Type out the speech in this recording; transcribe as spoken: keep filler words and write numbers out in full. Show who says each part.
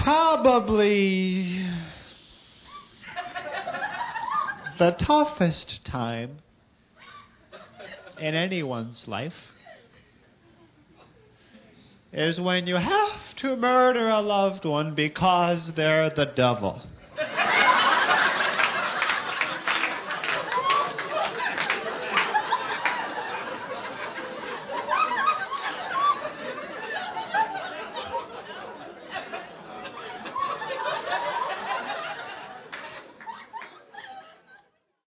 Speaker 1: Probably the toughest time in anyone's life is when you have to murder a loved one because they're the devil.